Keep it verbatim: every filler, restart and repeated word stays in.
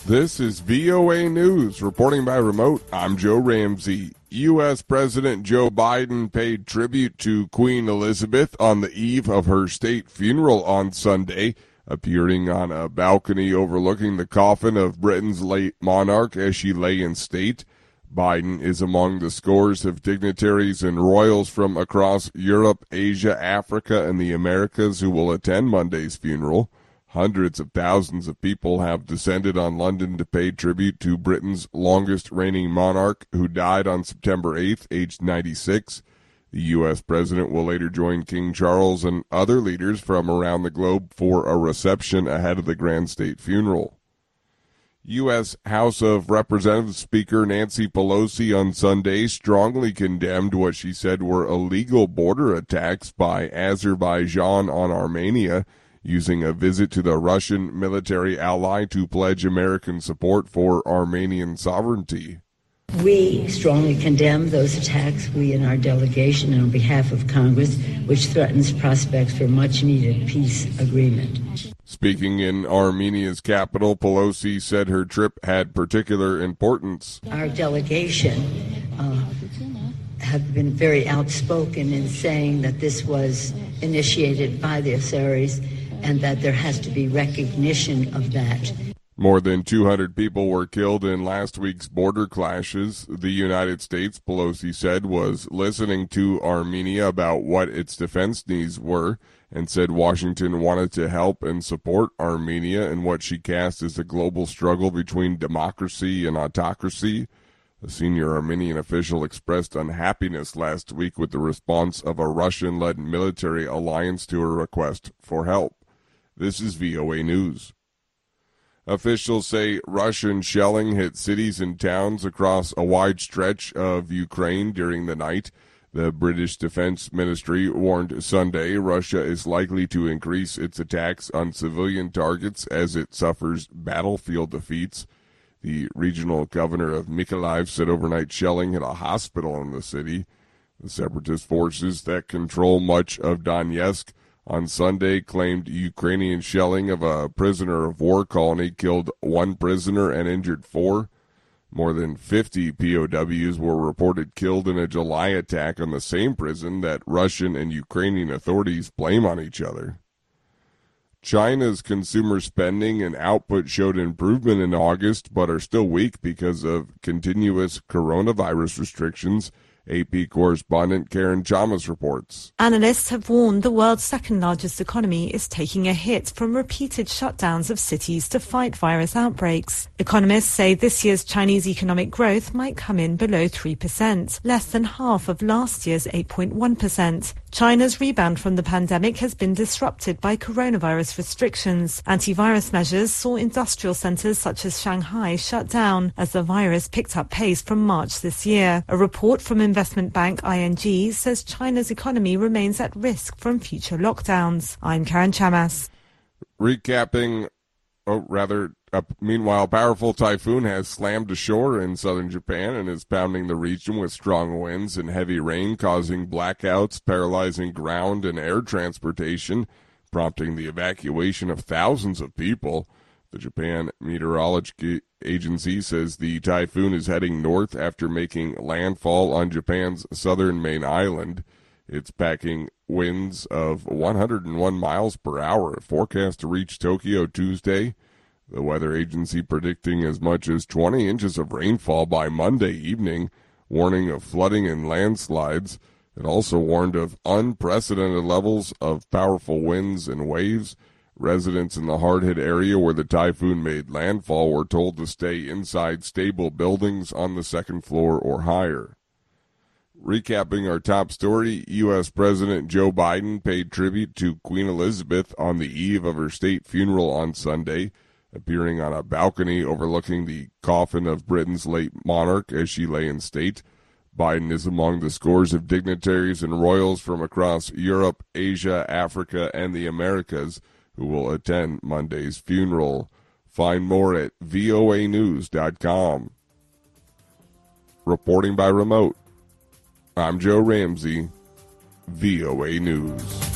This is V O A News. Reporting by remote, I'm Joe Ramsey. U S. President Joe Biden paid tribute to Queen Elizabeth on the eve of her state funeral on Sunday, appearing on a balcony overlooking the coffin of Britain's late monarch as she lay in state. Biden is among the scores of dignitaries and royals from across Europe, Asia, Africa, and the Americas who will attend Monday's funeral. Hundreds of thousands of people have descended on London to pay tribute to Britain's longest-reigning monarch, who died on September eighth, aged ninety-six. The U S president will later join King Charles and other leaders from around the globe for a reception ahead of the grand state funeral. U S. House of Representatives Speaker Nancy Pelosi on Sunday strongly condemned what she said were illegal border attacks by Azerbaijan on Armenia, using a visit to the Russian military ally to pledge American support for Armenian sovereignty. We strongly condemn those attacks, we in our delegation and on behalf of Congress, which threatens prospects for much-needed peace agreement. Speaking in Armenia's capital, Pelosi said her trip had particular importance. Our delegation uh, have been very outspoken in saying that this was initiated by the Azeris and that there has to be recognition of that. More than two hundred people were killed in last week's border clashes. The United States, Pelosi said, was listening to Armenia about what its defense needs were and said Washington wanted to help and support Armenia in what she cast as a global struggle between democracy and autocracy. A senior Armenian official expressed unhappiness last week with the response of a Russian-led military alliance to her request for help. This is V O A News. Officials say Russian shelling hit cities and towns across a wide stretch of Ukraine during the night. The British Defense Ministry warned Sunday Russia is likely to increase its attacks on civilian targets as it suffers battlefield defeats. The regional governor of Mykolaiv said overnight shelling hit a hospital in the city. The separatist forces that control much of Donetsk on Sunday claimed Ukrainian shelling of a prisoner of war colony killed one prisoner and injured four. More than fifty P O Ws were reported killed in a July attack on the same prison that Russian and Ukrainian authorities blame on each other. China's consumer spending and output showed improvement in August, but are still weak because of continuous coronavirus restrictions. A P correspondent Karen Chalmers reports. Analysts have warned the world's second-largest economy is taking a hit from repeated shutdowns of cities to fight virus outbreaks. Economists say this year's Chinese economic growth might come in below three percent, less than half of last year's eight point one percent. China's rebound from the pandemic has been disrupted by coronavirus restrictions. Antivirus measures saw industrial centers such as Shanghai shut down as the virus picked up pace from March this year. A report from investment bank I N G says China's economy remains at risk from future lockdowns. I'm Karen Chamas. Recapping, oh, rather, a meanwhile, powerful typhoon has slammed ashore in southern Japan and is pounding the region with strong winds and heavy rain, causing blackouts, paralyzing ground and air transportation, prompting the evacuation of thousands of people. The Japan Meteorology Agency says the typhoon is heading north after making landfall on Japan's southern main island. It's packing winds of one hundred one miles per hour, forecast to reach Tokyo Tuesday. The weather agency predicting as much as twenty inches of rainfall by Monday evening, warning of flooding and landslides. It also warned of unprecedented levels of powerful winds and waves. Residents in the hard-hit area where the typhoon made landfall were told to stay inside stable buildings on the second floor or higher. Recapping our top story, U S. President Joe Biden paid tribute to Queen Elizabeth on the eve of her state funeral on Sunday, appearing on a balcony overlooking the coffin of Britain's late monarch as she lay in state. Biden is among the scores of dignitaries and royals from across Europe, Asia, Africa, and the Americas who will attend Monday's funeral. Find more at V O A news dot com. Reporting by remote, I'm Joe Ramsey, V O A News.